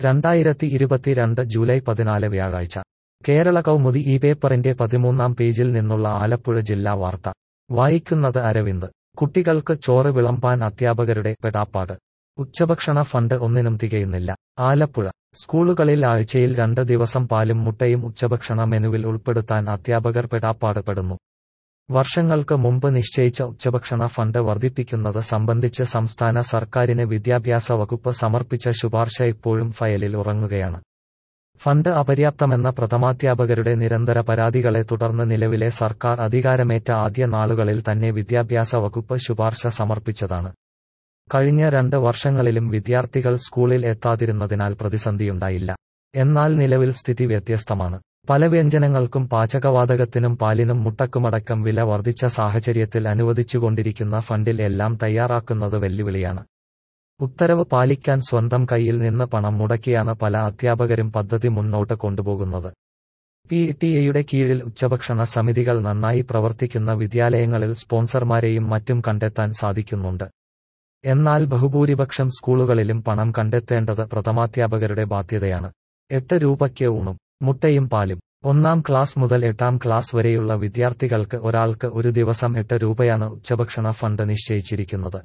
2022 July 14 വ്യാഴാഴ്ച കേരള കൗമുദി ഈ പേപ്പറിന്റെ 13-ാം പേജിൽ നിന്നുള്ള ആലപ്പുഴ ജില്ലാ വാർത്ത വായിക്കുന്നത് അരവിന്ദ്. കുട്ടികൾക്ക് ചോറ് വിളമ്പാൻ അധ്യാപകരുടെ പെടാപ്പാട്. ഉച്ചഭക്ഷണ ഫണ്ട് ഒന്നിനും തികയുന്നില്ല. ആലപ്പുഴ സ്കൂളുകളിൽ ആഴ്ചയിൽ 2 ദിവസം പാലും മുട്ടയും ഉച്ചഭക്ഷണ മെനുവിൽ ഉൾപ്പെടുത്താൻ അധ്യാപകർ പെടാപ്പാട് പെടുന്നു. വർഷങ്ങൾക്ക് മുമ്പ് നിശ്ചയിച്ച ഉച്ചഭക്ഷണ ഫണ്ട് വർദ്ധിപ്പിക്കുന്നത് സംബന്ധിച്ച് സംസ്ഥാന സർക്കാരിന് വിദ്യാഭ്യാസ വകുപ്പ് സമർപ്പിച്ച ശുപാർശ ഇപ്പോഴും ഫയലിൽ ഉറങ്ങുകയാണ്. ഫണ്ട് അപര്യാപ്തമെന്ന പ്രഥമാധ്യാപകരുടെ നിരന്തര പരാതികളെ തുടർന്ന് നിലവിലെ സർക്കാർ അധികാരമേറ്റ ആദ്യ നാളുകളിൽ തന്നെ വിദ്യാഭ്യാസ വകുപ്പ് ശുപാർശ സമർപ്പിച്ചതാണ്. കഴിഞ്ഞ 2 വർഷങ്ങളിലും വിദ്യാർത്ഥികൾ സ്കൂളിൽ എത്താതിരുന്നതിനാൽ പ്രതിസന്ധിയുണ്ടായില്ല. എന്നാൽ നിലവിൽ സ്ഥിതി വ്യത്യസ്തമാണ്. പല വ്യഞ്ജനങ്ങൾക്കും പാചകവാതകത്തിനും പാലിനും മുട്ടക്കുമടക്കം വില വർദ്ധിച്ച സാഹചര്യത്തിൽ അനുവദിച്ചുകൊണ്ടിരിക്കുന്ന ഫണ്ടിൽ എല്ലാം തയ്യാറാക്കുന്നത് വെല്ലുവിളിയാണ്. ഉത്തരവ് പാലിക്കാൻ സ്വന്തം കയ്യിൽ നിന്ന് പണം മുടക്കിയാണ് പല അധ്യാപകരും പദ്ധതി മുന്നോട്ട് കൊണ്ടുപോകുന്നത്. PTA-യുടെ കീഴിൽ ഉച്ചഭക്ഷണ സമിതികൾ നന്നായി പ്രവർത്തിക്കുന്ന വിദ്യാലയങ്ങളിൽ സ്പോൺസർമാരെയും മറ്റും കണ്ടെത്താൻ സാധിക്കുന്നുണ്ട്. എന്നാൽ ബഹുഭൂരിപക്ഷം സ്കൂളുകളിലും പണം കണ്ടെത്തേണ്ടത് പ്രഥമാധ്യാപകരുടെ ബാധ്യതയാണ്. 8 രൂപയ്ക്ക് ഊണും മുട്ടയും പാലും. 1-ാം ക്ലാസ് മുതൽ 8-ാം ക്ലാസ് വരെയുള്ള വിദ്യാർത്ഥികൾക്ക് ഒരാൾക്ക് ഒരു ദിവസം 8 രൂപയാണ് ഉച്ചഭക്ഷണ ഫണ്ട് നിശ്ചയിച്ചിരിക്കുന്നത്.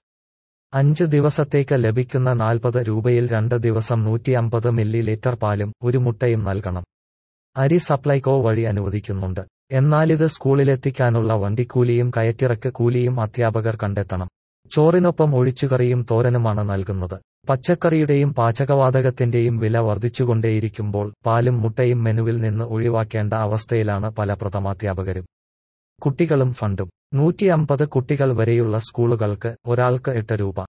5 ദിവസത്തേക്ക് ലഭിക്കുന്ന 40 രൂപയിൽ 2 ദിവസം 150 മില്ലി ലിറ്റർ പാലും 1 മുട്ടയും നൽകണം. അരി സപ്ലൈകോ വഴി അനുവദിക്കുന്നുണ്ട്. എന്നാലിത് സ്കൂളിലെത്തിക്കാനുള്ള വണ്ടിക്കൂലിയും കയറ്റിറക്ക് കൂലിയും അധ്യാപകർ കണ്ടെത്തണം. ചോറിനൊപ്പം ഒഴിച്ചുകറിയും തോരനുമാണ് നൽകുന്നത്. പച്ചക്കറിയുടെയും പാചകവാതകത്തിന്റെയും വില വർദ്ധിച്ചുകൊണ്ടേയിരിക്കുമ്പോൾ പാലും മുട്ടയും മെനുവിൽ നിന്ന് ഒഴിവാക്കേണ്ട അവസ്ഥയിലാണ് പല പ്രഥമാധ്യാപകരും. കുട്ടികളും ഫണ്ടും. 150 കുട്ടികൾ വരെയുള്ള സ്കൂളുകൾക്ക് ഒരാൾക്ക് 8 രൂപ.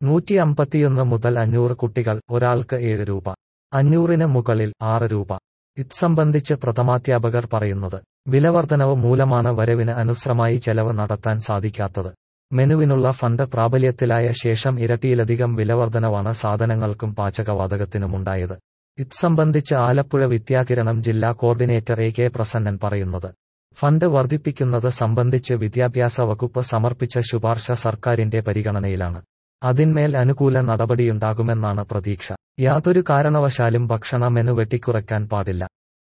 151 മുതൽ 500 കുട്ടികൾ ഒരാൾക്ക് 7 രൂപ. 500-ന് മുകളിൽ 6 രൂപ. ഇത് സംബന്ധിച്ച് പ്രഥമാധ്യാപകർ പറയുന്നത് വിലവർധനവ് മൂലമാണ് വരവിന് അനുസൃതമായി ചെലവ് നടത്താൻ സാധിക്കാത്തത്. മെനുവിനുള്ള ഫണ്ട് പ്രാബല്യത്തിലായ ശേഷം ഇരട്ടിയിലധികം വിലവർധനവാണ് സാധനങ്ങൾക്കും പാചകവാതകത്തിനുമുണ്ടായത്. ഇത് സംബന്ധിച്ച് ആലപ്പുഴ വിദ്യാകിരണം ജില്ലാ കോർഡിനേറ്റർ AK പ്രസന്നൻ പറയുന്നത് ഫണ്ട് വർദ്ധിപ്പിക്കുന്നത് സംബന്ധിച്ച് വിദ്യാഭ്യാസ വകുപ്പ് സമർപ്പിച്ച ശുപാർശ സർക്കാരിന്റെ പരിഗണനയിലാണ്. അതിന്മേൽ അനുകൂല നടപടിയുണ്ടാകുമെന്നാണ് പ്രതീക്ഷ. യാതൊരു കാരണവശാലും ഭക്ഷണ മെനു വെട്ടിക്കുറയ്ക്കാൻ പാടില്ല.